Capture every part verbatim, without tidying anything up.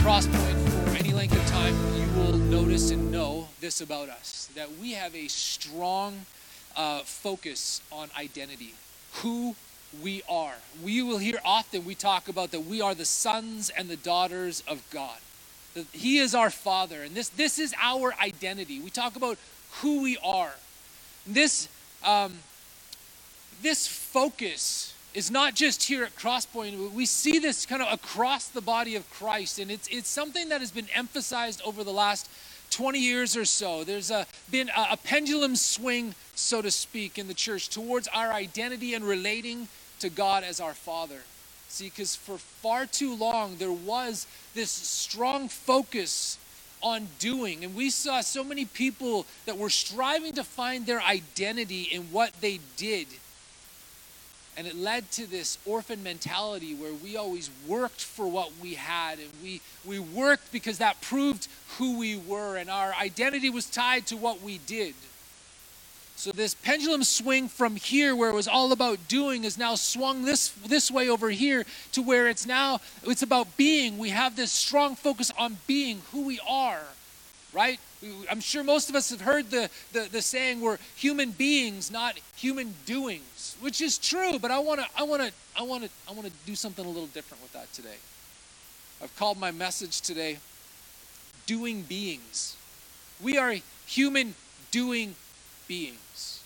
Crosspoint for any length of time, you will notice and know this about us, that we have a strong uh, focus on identity, who we are. We will hear often we talk about that we are the sons and the daughters of God. That He is our Father, and this, this is our identity. We talk about who we are. This, um, this focus is not just here at Crosspoint. We see this kind of across the body of Christ, and it's it's something that has been emphasized over the last twenty years or so. There's a, been a, a pendulum swing, so to speak, in the church towards our identity and relating to God as our Father. See, because for far too long, there was this strong focus on doing, and we saw so many people that were striving to find their identity in what they did. And it led to this orphan mentality where we always worked for what we had, and we, we worked because that proved who we were, and our identity was tied to what we did. So this pendulum swing from here, where it was all about doing, is now swung this, this way over here to where it's now, it's about being. We have this strong focus on being who we are, right? I'm sure most of us have heard the, the, the saying, we're human beings, not human doings, which is true, but I want to I want to I want to I want to do something a little different with that today. I've called my message today Doing Beings. We are human doing beings.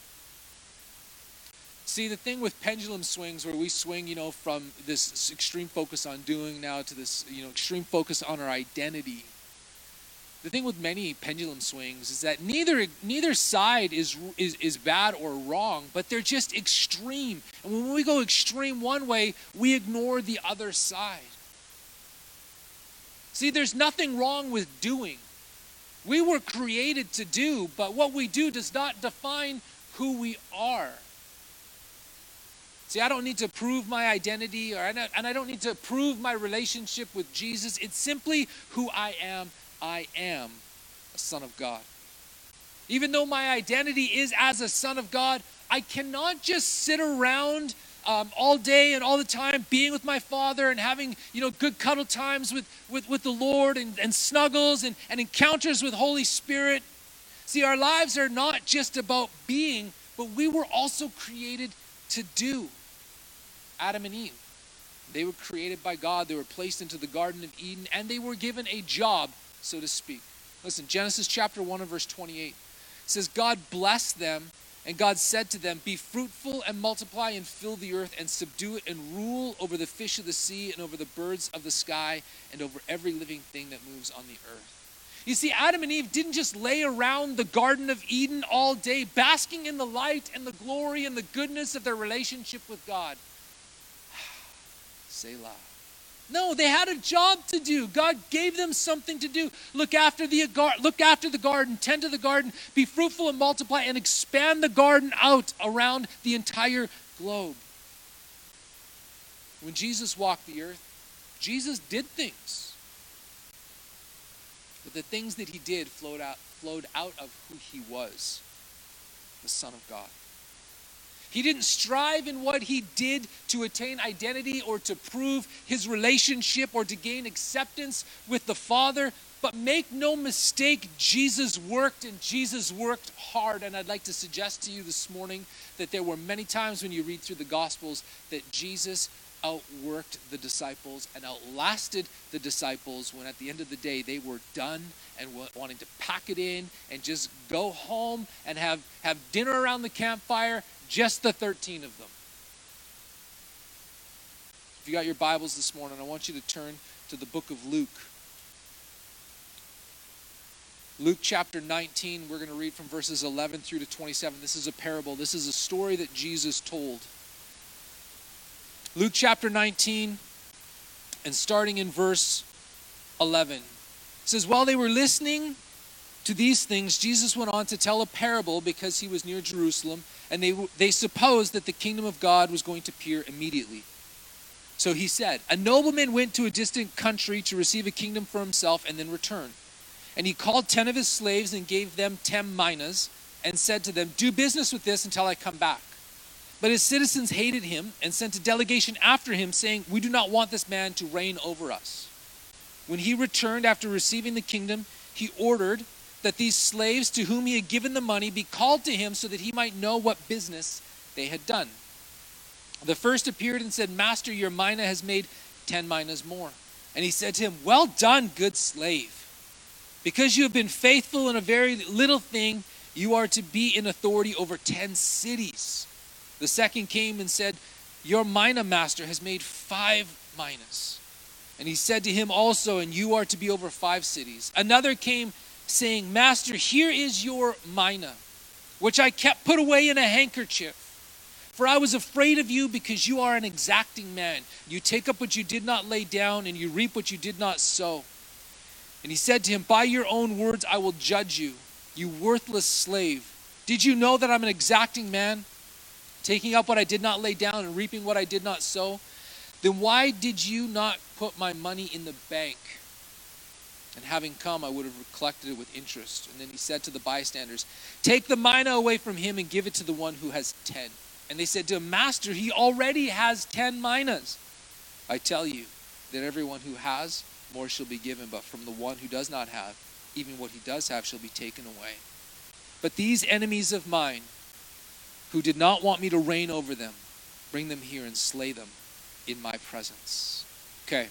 See, the thing with pendulum swings, where we swing, you know, from this extreme focus on doing now to this, you know, extreme focus on our identity. The thing with many pendulum swings is that neither neither side is, is is bad or wrong, but they're just extreme. And when we go extreme one way, we ignore the other side. See, there's nothing wrong with doing. We were created to do, but what we do does not define who we are. See, I don't need to prove my identity, or and I don't need to prove my relationship with Jesus. It's simply who I am. I am a son of God. Even though my identity is as a son of God, I cannot just sit around um, all day and all the time being with my Father and having, you know, good cuddle times with, with, with the Lord, and, and snuggles and, and encounters with Holy Spirit. See, our lives are not just about being, but we were also created to do. Adam and Eve, they were created by God. They were placed into the Garden of Eden, and they were given a job, so to speak. Listen, Genesis chapter one and verse twenty-eight says, God blessed them, and God said to them, be fruitful and multiply and fill the earth and subdue it and rule over the fish of the sea and over the birds of the sky and over every living thing that moves on the earth. You see, Adam and Eve didn't just lay around the Garden of Eden all day, basking in the light and the glory and the goodness of their relationship with God. Selah. No, they had a job to do. God gave them something to do. Look after the look after the garden, tend to the garden, be fruitful and multiply, and expand the garden out around the entire globe. When Jesus walked the earth, Jesus did things. But the things that he did flowed out, flowed out of who he was, the Son of God. He didn't strive in what he did to attain identity or to prove his relationship or to gain acceptance with the Father. But make no mistake, Jesus worked, and Jesus worked hard. And I'd like to suggest to you this morning that there were many times when you read through the Gospels that Jesus outworked the disciples and outlasted the disciples, when at the end of the day they were done and wanting to pack it in and just go home and have, have dinner around the campfire. Just the thirteen of them. If you got your Bibles this morning, I want you to turn to the book of Luke. Luke chapter nineteen, we're going to read from verses eleven through to twenty-seven. This is a parable. This is a story that Jesus told. Luke chapter nineteen, and starting in verse eleven. It says, while they were listening to these things, Jesus went on to tell a parable because he was near Jerusalem, and they, they supposed that the kingdom of God was going to appear immediately. So he said, a nobleman went to a distant country to receive a kingdom for himself and then return. And he called ten of his slaves and gave them ten minas and said to them, do business with this until I come back. But his citizens hated him and sent a delegation after him saying, we do not want this man to reign over us. When he returned after receiving the kingdom, he ordered that these slaves to whom he had given the money be called to him so that he might know what business they had done. The first appeared and said, Master, your mina has made ten minas more. And he said to him, Well done, good slave. Because you have been faithful in a very little thing, you are to be in authority over ten cities. The second came and said, Your mina, master, has made five minas. And he said to him also, And you are to be over five cities. Another came saying, Master, here is your mina, which I kept put away in a handkerchief. For I was afraid of you because you are an exacting man. You take up what you did not lay down, and you reap what you did not sow. And he said to him, By your own words I will judge you, you worthless slave. Did you know that I'm an exacting man, taking up what I did not lay down and reaping what I did not sow? Then why did you not put my money in the bank? And having come, I would have collected it with interest. And then he said to the bystanders, Take the mina away from him and give it to the one who has ten. And they said to him, Master, he already has ten minas. I tell you that everyone who has, more shall be given. But from the one who does not have, even what he does have shall be taken away. But these enemies of mine, who did not want me to reign over them, bring them here and slay them in my presence. Okay.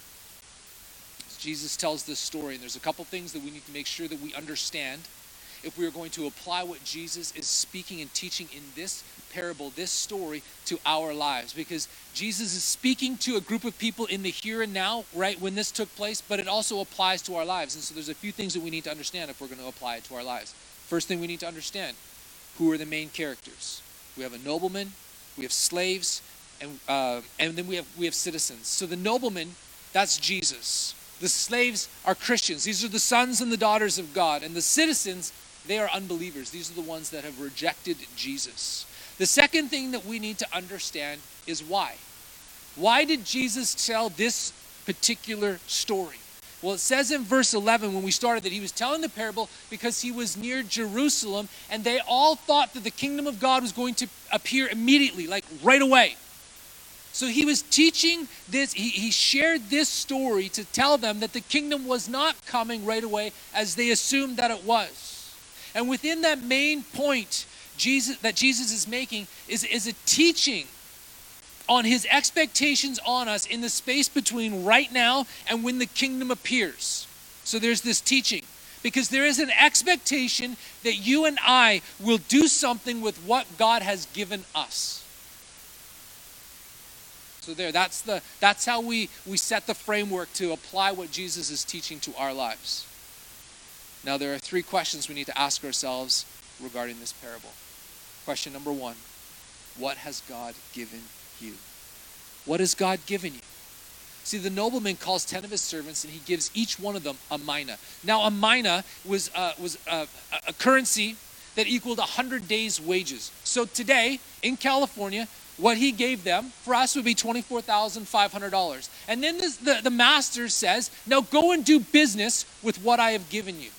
Jesus tells this story, and there's a couple things that we need to make sure that we understand if we are going to apply what Jesus is speaking and teaching in this parable, this story, to our lives. Because Jesus is speaking to a group of people in the here and now, right, when this took place, but it also applies to our lives. And so there's a few things that we need to understand if we're going to apply it to our lives. First thing we need to understand, who are the main characters? We have a nobleman, we have slaves, and uh, and then we have we have citizens. So the nobleman, that's Jesus. The slaves are Christians. These are the sons and the daughters of God. And the citizens, they are unbelievers. These are the ones that have rejected Jesus. The second thing that we need to understand is why. Why did Jesus tell this particular story? Well, it says in verse eleven when we started that he was telling the parable because he was near Jerusalem and they all thought that the kingdom of God was going to appear immediately, like right away. So he was teaching this, he, he shared this story to tell them that the kingdom was not coming right away as they assumed that it was. And within that main point Jesus, that Jesus is making is, is a teaching on his expectations on us in the space between right now and when the kingdom appears. So there's this teaching. Because there is an expectation that you and I will do something with what God has given us. So there, that's the that's how we, we set the framework to apply what Jesus is teaching to our lives. Now there are three questions we need to ask ourselves regarding this parable. Question number one, what has God given you? What has God given you? See, the nobleman calls ten of his servants and he gives each one of them a mina. Now a mina was, uh, was uh, a currency that equaled one hundred days' wages. So today, in California, what he gave them, for us, would be twenty-four thousand five hundred dollars. And then this, the, the master says, now go and do business with what I have given you.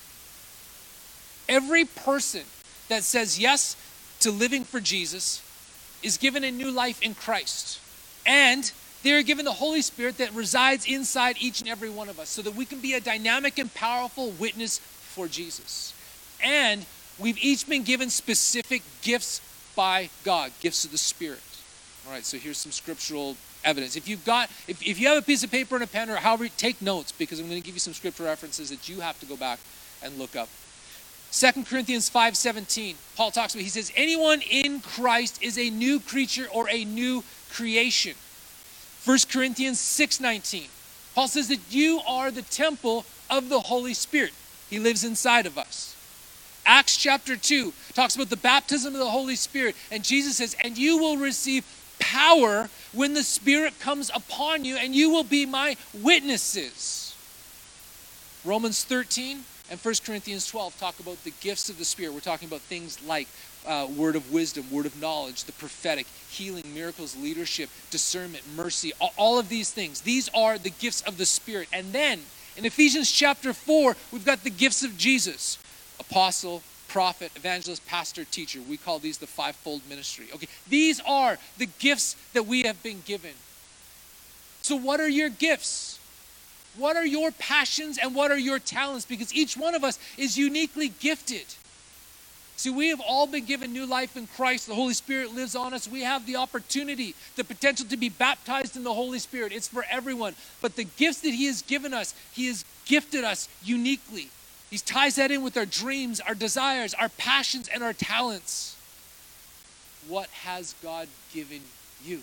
Every person that says yes to living for Jesus is given a new life in Christ. And they are given the Holy Spirit that resides inside each and every one of us so that we can be a dynamic and powerful witness for Jesus. And we've each been given specific gifts by God, gifts of the Spirit. All right, so here's some scriptural evidence. If you've got, if, if you have a piece of paper and a pen or however, take notes because I'm going to give you some scripture references that you have to go back and look up. Second Corinthians five seventeen, Paul talks about, he says, anyone in Christ is a new creature or a new creation. First Corinthians six nineteen, Paul says that you are the temple of the Holy Spirit. He lives inside of us. Acts chapter two talks about the baptism of the Holy Spirit. And Jesus says, and you will receive power when the Spirit comes upon you, and you will be my witnesses. Romans thirteen and First Corinthians twelve talk about the gifts of the Spirit. We're talking about things like uh, word of wisdom, word of knowledge, the prophetic, healing, miracles, leadership, discernment, mercy, all, all of these things. These are the gifts of the Spirit. And then in Ephesians chapter four, we've got the gifts of Jesus. Apostle, prophet, evangelist, pastor, teacher. We call these the fivefold ministry. Okay, these are the gifts that we have been given. So what are your gifts? What are your passions and what are your talents? Because each one of us is uniquely gifted. See, we have all been given new life in Christ. The Holy Spirit lives on us. We have the opportunity, the potential to be baptized in the Holy Spirit. It's for everyone. But the gifts that he has given us, he has gifted us uniquely. He ties that in with our dreams, our desires, our passions, and our talents. What has God given you?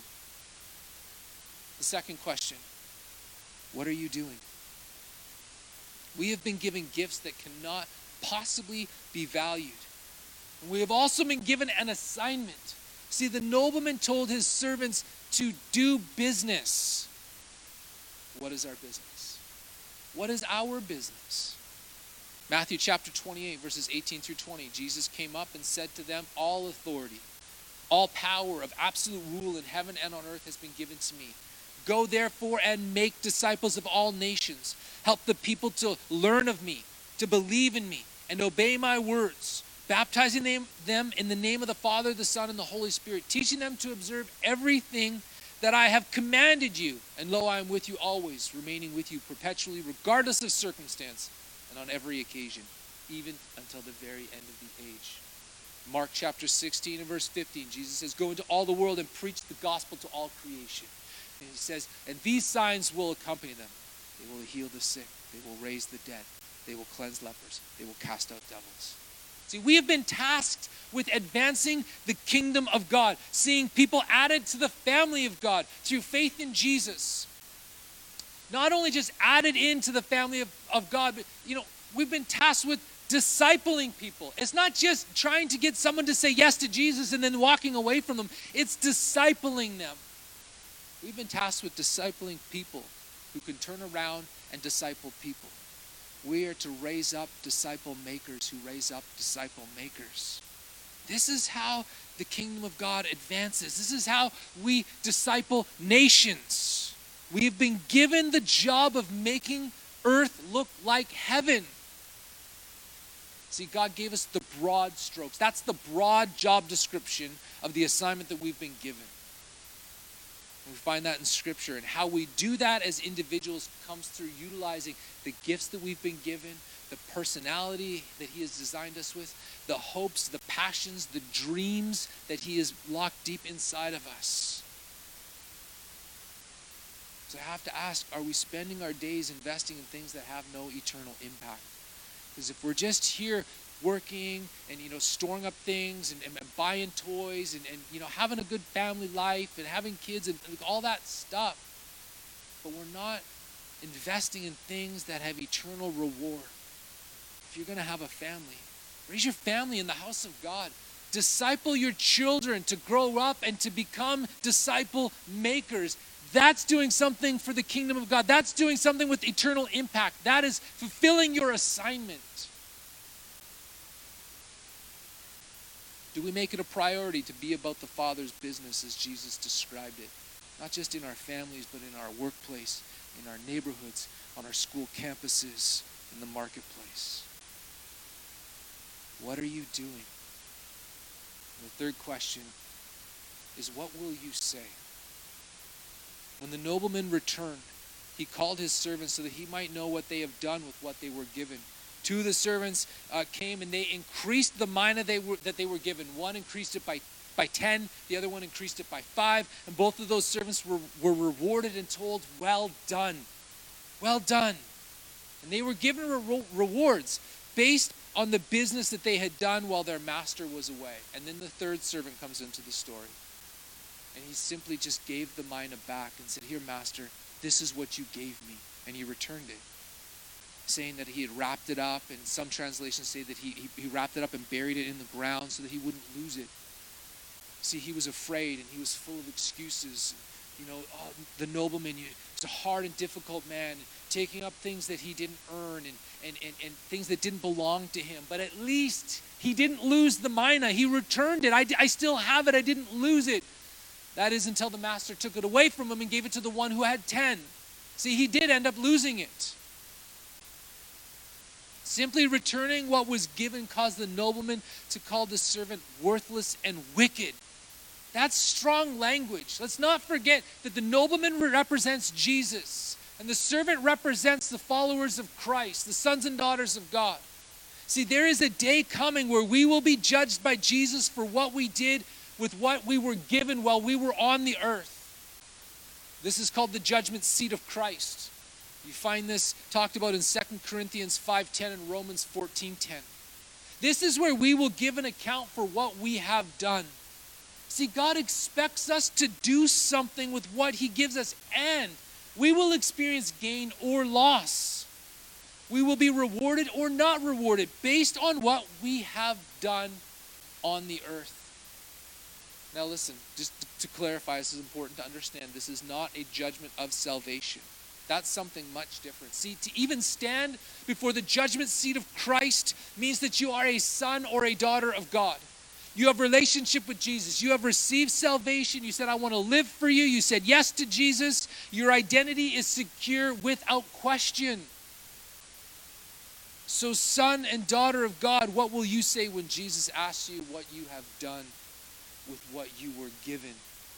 The second question, what are you doing? We have been given gifts that cannot possibly be valued. We have also been given an assignment. See, the nobleman told his servants to do business. What is our business? What is our business? Matthew chapter twenty-eight, verses eighteen through twenty. Jesus came up and said to them, all authority, all power of absolute rule in heaven and on earth has been given to me. Go therefore and make disciples of all nations. Help the people to learn of me, to believe in me, and obey my words. Baptizing them, them in the name of the Father, the Son, and the Holy Spirit, teaching them to observe everything that I have commanded you. And lo, I am with you always, remaining with you perpetually, regardless of circumstance, and on every occasion, even until the very end of the age. Mark chapter sixteen and verse fifteen, Jesus says, go into all the world and preach the gospel to all creation. And he says, and these signs will accompany them. They will heal the sick. They will raise the dead. They will cleanse lepers. They will cast out devils. See, we have been tasked with advancing the kingdom of God, seeing people added to the family of God through faith in Jesus. Not only just added into the family of, of God, but, you know, we've been tasked with discipling people. It's not just trying to get someone to say yes to Jesus and then walking away from them. It's discipling them. We've been tasked with discipling people who can turn around and disciple people. We are to raise up disciple makers who raise up disciple makers. This is how the kingdom of God advances. This is how we disciple nations. We've been given the job of making earth look like heaven. See, God gave us the broad strokes. That's the broad job description of the assignment that we've been given. We find that in Scripture, and how we do that as individuals comes through utilizing the gifts that we've been given, the personality that he has designed us with, the hopes, the passions, the dreams that he has locked deep inside of us. So I have to ask, are we spending our days investing in things that have no eternal impact? Because if we're just here working and, you know, storing up things and, and, and buying toys and, and, you know, having a good family life and having kids and, and all that stuff, but we're not investing in things that have eternal reward. If you're going to have a family, raise your family in the house of God. Disciple your children to grow up and to become disciple makers. That's doing something for the kingdom of God. That's doing something with eternal impact. That is fulfilling your assignment. Do we make it a priority to be about the Father's business as Jesus described it? Not just in our families, but in our workplace, in our neighborhoods, on our school campuses, in the marketplace. What are you doing? And the third question is, what will you say? When the nobleman returned, he called his servants so that he might know what they have done with what they were given. Two of the servants uh, came and they increased the mina they were, that they were given. One increased it by, by ten, the other one increased it by five, and both of those servants were, were rewarded and told, well done, well done. And they were given re- rewards based on the business that they had done while their master was away. And then the third servant comes into the story. And he simply just gave the mina back and said, here, master, this is what you gave me. And he returned it, saying that he had wrapped it up, and some translations say that he, he, he wrapped it up and buried it in the ground so that he wouldn't lose it. See, he was afraid and he was full of excuses. You know, oh, the nobleman, he was a hard and difficult man, taking up things that he didn't earn and, and, and, and things that didn't belong to him. But at least he didn't lose the mina. He returned it. I, I still have it. I didn't lose it. That is until the master took it away from him and gave it to the one who had ten. See, he did end up losing it. Simply returning what was given caused the nobleman to call the servant worthless and wicked. That's strong language. Let's not forget that the nobleman represents Jesus. And the servant represents the followers of Christ, the sons and daughters of God. See, there is a day coming where we will be judged by Jesus for what we did with what we were given while we were on the earth. This is called the judgment seat of Christ. You find this talked about in Second Corinthians five ten and Romans fourteen ten. This is where we will give an account for what we have done. See, God expects us to do something with what he gives us, and we will experience gain or loss. We will be rewarded or not rewarded based on what we have done on the earth. Now listen, just to clarify, this is important to understand. This is not a judgment of salvation. That's something much different. See, to even stand before the judgment seat of Christ means that you are a son or a daughter of God. You have a relationship with Jesus. You have received salvation. You said, I want to live for you. You said yes to Jesus. Your identity is secure without question. So, son and daughter of God, what will you say when Jesus asks you what you have done with what you were given?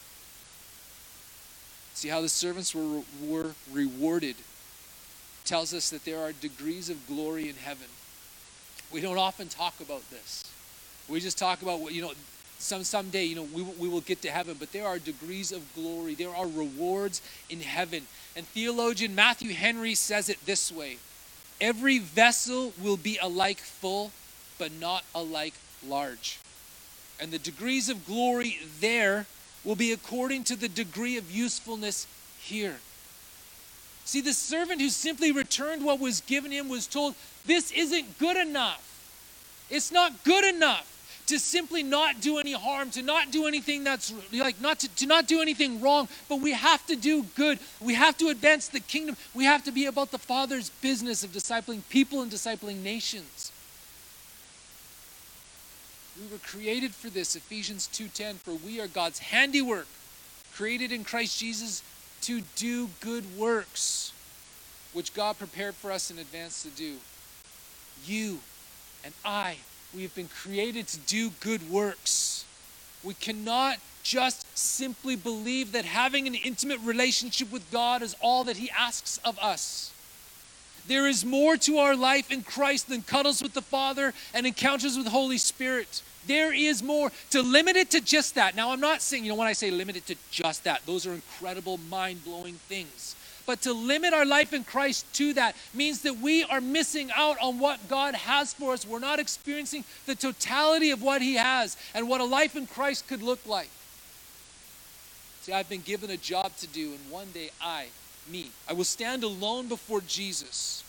See how the servants were, were rewarded. Tells us that there are degrees of glory in heaven. We don't often talk about this. We just talk about what, you know, some someday, you know, we, we will get to heaven, but there are degrees of glory. There are rewards in heaven. And theologian Matthew Henry says it this way: every vessel will be alike full, but not alike large. And the degrees of glory there will be according to the degree of usefulness here. See, the servant who simply returned what was given him was told, this isn't good enough. It's not good enough to simply not do any harm, to not do anything that's like not to, to not do anything wrong, but we have to do good. We have to advance the kingdom. We have to be about the Father's business of discipling people and discipling nations. We were created for this, Ephesians two ten, for we are God's handiwork, created in Christ Jesus to do good works, which God prepared for us in advance to do. You and I, we have been created to do good works. We cannot just simply believe that having an intimate relationship with God is all that he asks of us. There is more to our life in Christ than cuddles with the Father and encounters with the Holy Spirit. There is more. To limit it to just that. Now, I'm not saying, you know, when I say limit it to just that, those are incredible, mind-blowing things. But to limit our life in Christ to that means that we are missing out on what God has for us. We're not experiencing the totality of what he has and what a life in Christ could look like. See, I've been given a job to do, and one day I, me, I will stand alone before Jesus.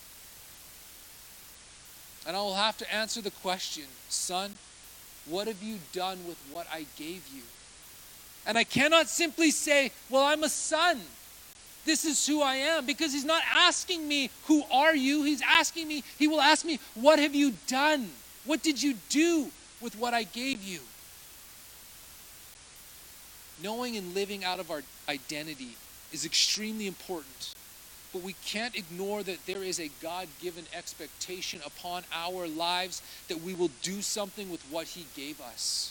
And I will have to answer the question, son, what have you done with what I gave you? And I cannot simply say, well, I'm a son. This is who I am, because he's not asking me, who are you? He's asking me, he will ask me, what have you done? What did you do with what I gave you? Knowing and living out of our identity is extremely important, but we can't ignore that there is a God-given expectation upon our lives that we will do something with what he gave us.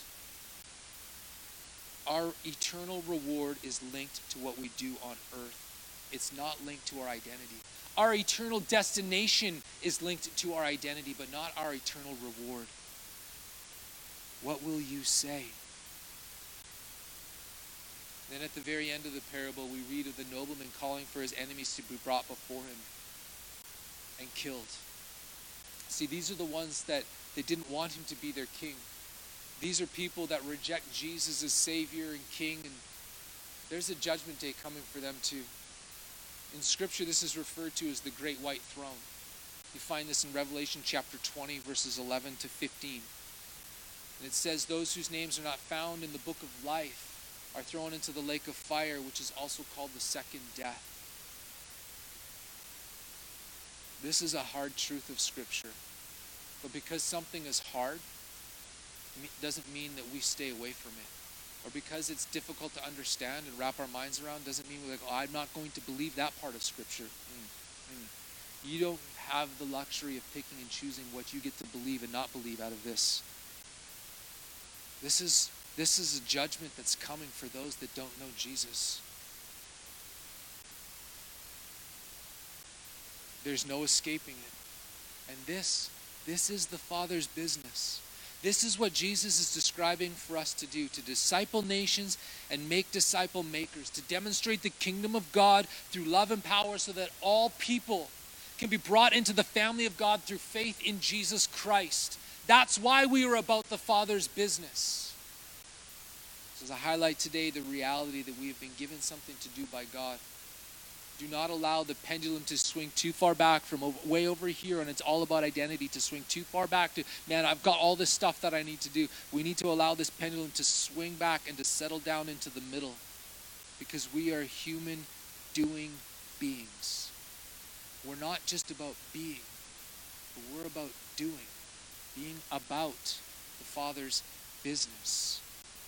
Our eternal reward is linked to what we do on earth. It's not linked to our identity. Our eternal destination is linked to our identity, but not our eternal reward. What will you say? Then at the very end of the parable, we read of the nobleman calling for his enemies to be brought before him and killed. See, these are the ones that they didn't want him to be their king. These are people that reject Jesus as Savior and King, and there's a judgment day coming for them too. In Scripture, this is referred to as the Great White Throne. You find this in Revelation chapter twenty, verses eleven to fifteen. And it says, those whose names are not found in the book of life are thrown into the lake of fire, which is also called the second death. This is a hard truth of Scripture. But because something is hard, doesn't mean that we stay away from it. Or because it's difficult to understand and wrap our minds around, doesn't mean we're like, oh, I'm not going to believe that part of Scripture. Mm, mm. You don't have the luxury of picking and choosing what you get to believe and not believe out of this. This is This is a judgment that's coming for those that don't know Jesus. There's no escaping it. And this, this is the Father's business. This is what Jesus is describing for us to do, to disciple nations and make disciple makers, to demonstrate the kingdom of God through love and power so that all people can be brought into the family of God through faith in Jesus Christ. That's why we are about the Father's business. So as I highlight today the reality that we have been given something to do by God, do not allow the pendulum to swing too far back from over, way over here, and it's all about identity, to swing too far back to, man, I've got all this stuff that I need to do. We need to allow this pendulum to swing back and to settle down into the middle, because we are human doing beings. We're not just about being, but we're about doing, being about the Father's business.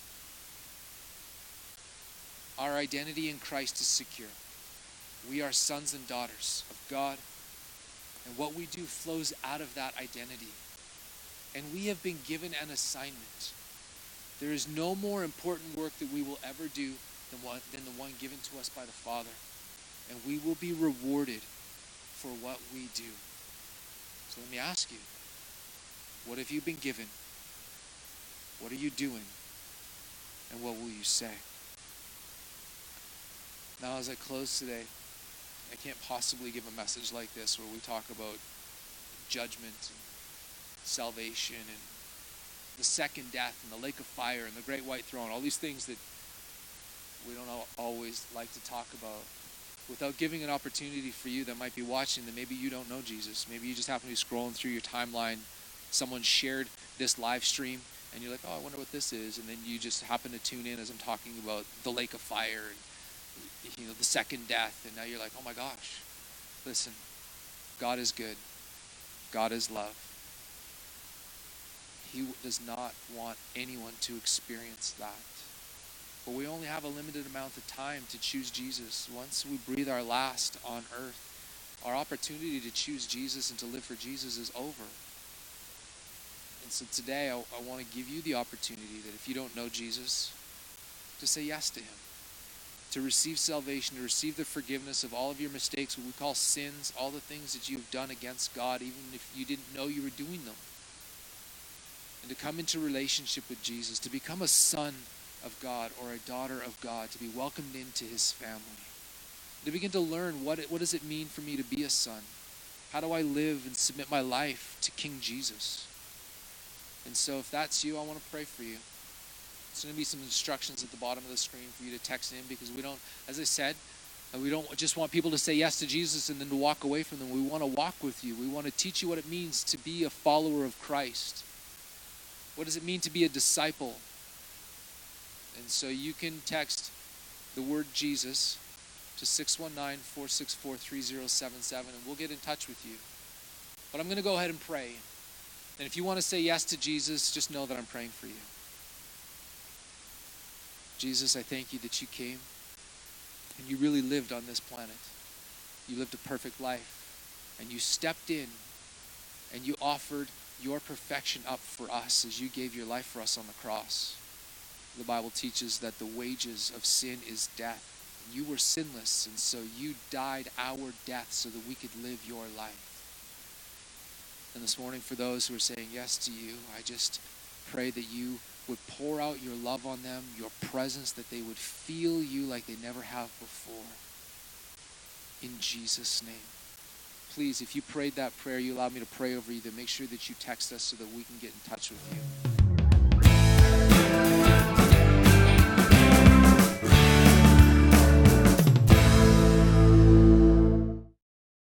Our identity in Christ is secure. We are sons and daughters of God, and what we do flows out of that identity. And we have been given an assignment. There is no more important work that we will ever do than, one, than the one given to us by the Father. And we will be rewarded for what we do. So let me ask you, what have you been given? What are you doing? And what will you say? Now, as I close today, I can't possibly give a message like this where we talk about judgment and salvation and the second death and the lake of fire and the great white throne, all these things that we don't always like to talk about, without giving an opportunity for you that might be watching that maybe you don't know Jesus. Maybe you just happen to be scrolling through your timeline. Someone shared this live stream and you're like, oh, I wonder what this is. And then you just happen to tune in as I'm talking about the lake of fire and, you know, the second death, and now you're like, oh my gosh. Listen, God is good. God is love. He does not want anyone to experience that. But we only have a limited amount of time to choose Jesus. Once we breathe our last on earth, our opportunity to choose Jesus and to live for Jesus is over. And so today I, I want to give you the opportunity that if you don't know Jesus, to say yes to him. To receive salvation, to receive the forgiveness of all of your mistakes, what we call sins, all the things that you've done against God, even if you didn't know you were doing them. And to come into relationship with Jesus, to become a son of God or a daughter of God, to be welcomed into his family. To begin to learn what, it, what does it mean for me to be a son? How do I live and submit my life to King Jesus? And so if that's you, I want to pray for you. There's going to be some instructions at the bottom of the screen for you to text in, because we don't, as I said, we don't just want people to say yes to Jesus and then to walk away from them. We want to walk with you. We want to teach you what it means to be a follower of Christ. What does it mean to be a disciple? And so you can text the word Jesus to six one nine, four six four, three zero seven seven, and we'll get in touch with you. But I'm going to go ahead and pray. And if you want to say yes to Jesus, just know that I'm praying for you. Jesus, I thank you that you came and you really lived on this planet. You lived a perfect life and you stepped in and you offered your perfection up for us as you gave your life for us on the cross. The Bible teaches that the wages of sin is death. You were sinless, and so you died our death so that we could live your life. And this morning, for those who are saying yes to you, I just pray that you would pour out your love on them, your presence, that they would feel you like they never have before. In Jesus' name. Please, if you prayed that prayer, you allowed me to pray over you, then make sure that you text us so that we can get in touch with you.